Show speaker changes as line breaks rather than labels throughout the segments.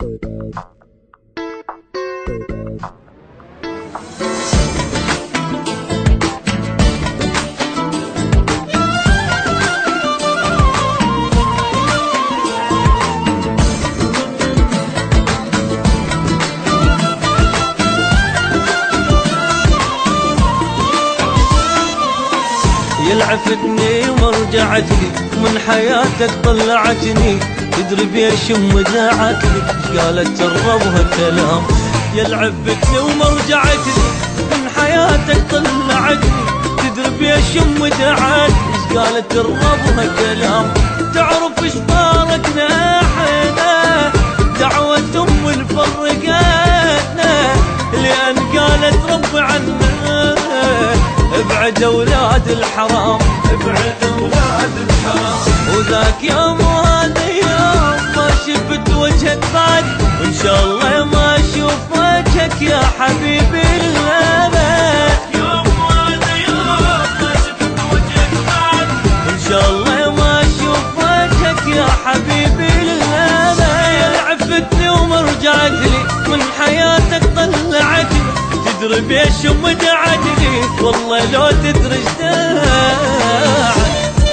يلعفتني ورجعتني من حياتك طلعتني، تدري بيش دعتني قالت تربها كلام. يلعفتني ورجعتني من حياتك طلعتني، تدري بيش دعتني قالت تربها كلام. تعرف ايش فارقنا احنا، دعوة ام الفرقتنا، لان قالت رب عنا ابعد اولاد الحرام، ابعد اولاد الحرام. وذاك يوم وهذا يوم ما شفت وجهك بعد، وان شاء الله ما اشوف وجهك يا حبيبي للابد. يوم وهذا يوم ما شفت وجهك بعد، وان شاء الله ما اشوف وجهك يا حبيبي للابد. عفتني ومرجعت لي من حياتك طلعتني، تدري بيش دعتني والله لو تدري ايش داعي.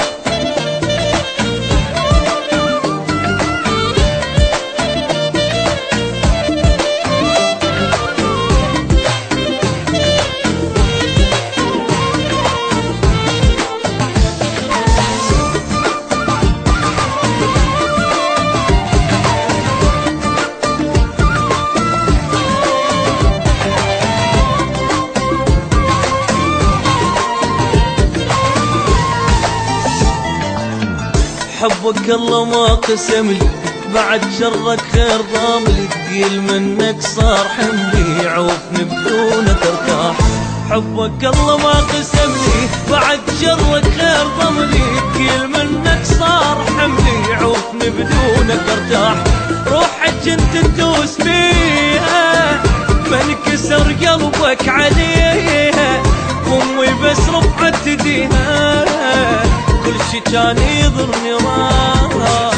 حبك الله ما قسم لي، بعد شرك خير ضاملي، تقيل منك صار حملي، عوفني بدونك ارتاح. حبك الله ما قسم لي، بعد شرك خير ضاملي، تقيل منك صار حملي، عوفني بدونك ارتاح. روحك انت تدوس بيها منكسر قلبك عليها، امي بس رفعت ايديها كل شي كان يضرني راح.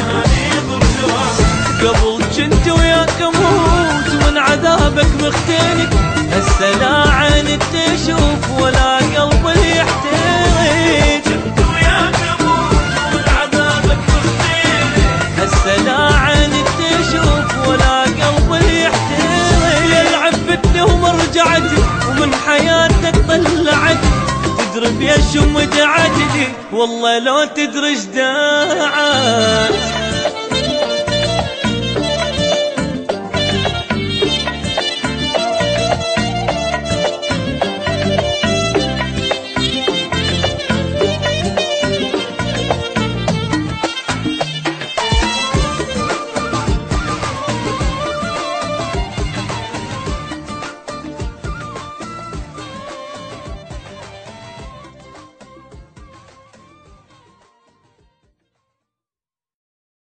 قبل كنت وياك اموت من عذابك مختنق، هسه لا عين تشوف ولا قلب يحترق. كنت وياك اموت من عذابك مختنق، هسه لا عين تشوف ولا قلب يحترق. يلعفتني ومرجعتني ومن حياتك طلعتني، تدري بيش دعتني والله لو تدري ايش داعي.